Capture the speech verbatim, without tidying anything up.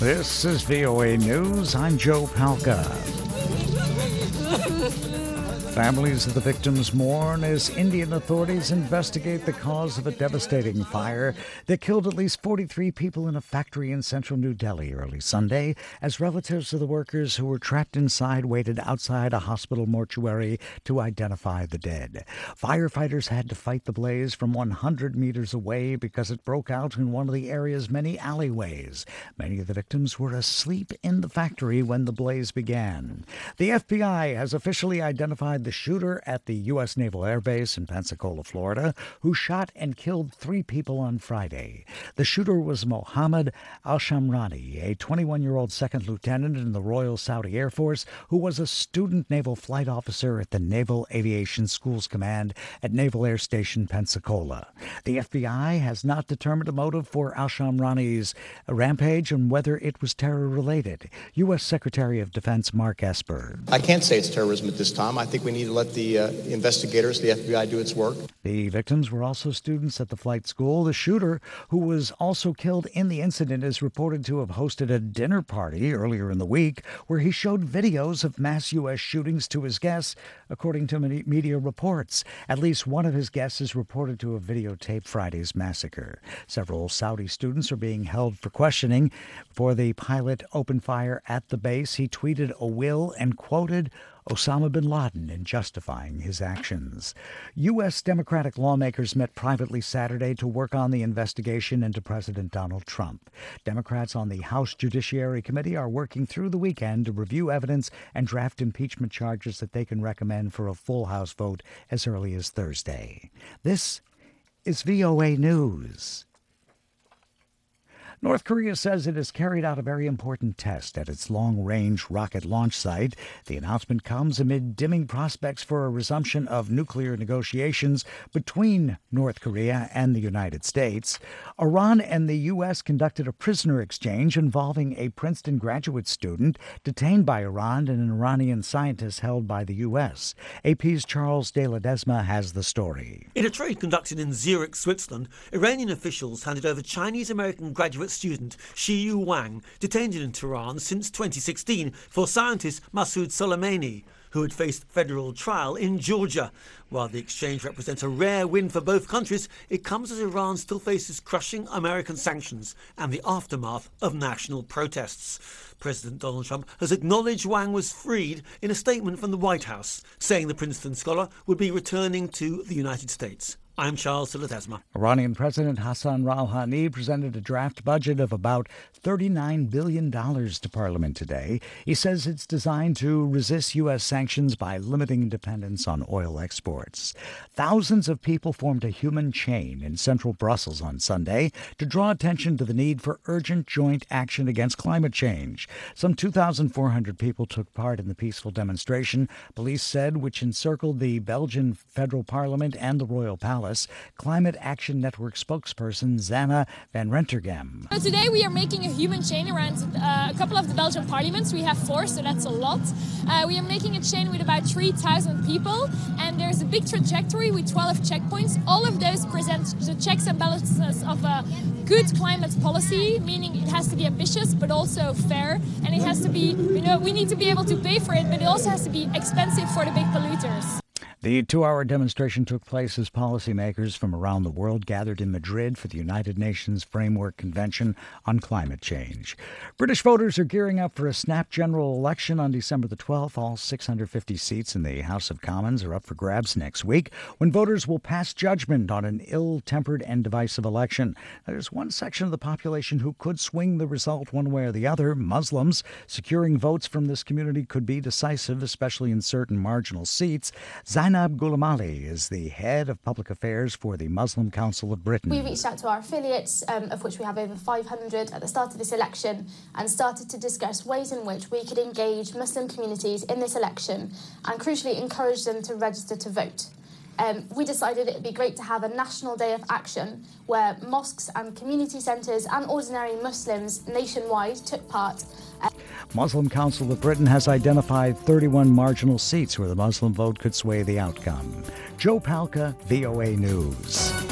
This is V O A News. I'm Joe Palca. Families of the victims mourn as Indian authorities investigate the cause of a devastating fire that killed at least forty-three people in a factory in central New Delhi early Sunday, as relatives of the workers who were trapped inside waited outside a hospital mortuary to identify the dead. Firefighters had to fight the blaze from one hundred meters away because it broke out in one of the area's many alleyways. Many of the victims were asleep in the factory when the blaze began. The F B I has officially identified the shooter at the U S Naval Air Base in Pensacola, Florida, who shot and killed three people on Friday. The shooter was Mohammed Al-Shamrani, a twenty-one-year-old second lieutenant in the Royal Saudi Air Force who was a student naval flight officer at the Naval Aviation Schools Command at Naval Air Station Pensacola. The F B I has not determined a motive for Al-Shamrani's rampage and whether it was terror-related. U S Secretary of Defense Mark Esper. I can't say it's terrorism at this time. I think we need to let the uh, investigators, the F B I, do its work. The victims were also students at the flight school. The shooter, who was also killed in the incident, is reported to have hosted a dinner party earlier in the week where he showed videos of mass U S shootings to his guests, according to media reports. At least one of his guests is reported to have videotaped Friday's massacre. Several Saudi students are being held for questioning. For the pilot opened fire at the base, he tweeted a will and quoted Osama bin Laden in justifying his actions. U S Democratic lawmakers met privately Saturday to work on the investigation into President Donald Trump. Democrats on the House Judiciary Committee are working through the weekend to review evidence and draft impeachment charges that they can recommend for a full House vote as early as Thursday. This is V O A News. North Korea says it has carried out a very important test at its long-range rocket launch site. The announcement comes amid dimming prospects for a resumption of nuclear negotiations between North Korea and the United States. Iran and the U S conducted a prisoner exchange involving a Princeton graduate student detained by Iran and an Iranian scientist held by the U S. A P's Charles de Ledesma has the story. In a trade conducted in Zurich, Switzerland, Iranian officials handed over Chinese-American graduate student Shiyu Wang, detained in Tehran since twenty sixteen for scientist Masoud Soleimani, who had faced federal trial in Georgia. While the exchange represents a rare win for both countries, it comes as Iran still faces crushing American sanctions and the aftermath of national protests. President Donald Trump has acknowledged Wang was freed in a statement from the White House, saying the Princeton scholar would be returning to the United States. I'm Charles de Ledesma. Iranian President Hassan Rouhani presented a draft budget of about thirty-nine billion dollars to Parliament today. He says it's designed to resist U S sanctions by limiting dependence on oil exports. Thousands of people formed a human chain in central Brussels on Sunday to draw attention to the need for urgent joint action against climate change. Some two thousand four hundred people took part in the peaceful demonstration, police said, which encircled the Belgian Federal Parliament and the Royal Palace. Climate Action Network spokesperson Zana van Rentergem. So today we are making a human chain around uh, a couple of the Belgian parliaments. We have four, so that's a lot. Uh, we are making a chain with about three thousand people, and there's a big trajectory with twelve checkpoints. All of those present the checks and balances of a good climate policy, meaning it has to be ambitious but also fair, and it has to be, you know, we need to be able to pay for it, but it also has to be expensive for the big polluters. The two-hour demonstration took place as policymakers from around the world gathered in Madrid for the United Nations Framework Convention on Climate Change. British voters are gearing up for a snap general election on December the twelfth. All six hundred fifty seats in the House of Commons are up for grabs next week, when voters will pass judgment on an ill-tempered and divisive election. There's one section of the population who could swing the result one way or the other: Muslims. Securing votes from this community could be decisive, especially in certain marginal seats. Zainab Ghulam Ali is the head of public affairs for the Muslim Council of Britain. We reached out to our affiliates, um, of which we have over five hundred at the start of this election, and started to discuss ways in which we could engage Muslim communities in this election and crucially encourage them to register to vote. Um, we decided it would be great to have a national day of action where mosques and community centres and ordinary Muslims nationwide took part. Uh, Muslim Council of Britain has identified thirty-one marginal seats where the Muslim vote could sway the outcome. Joe Palca, V O A News.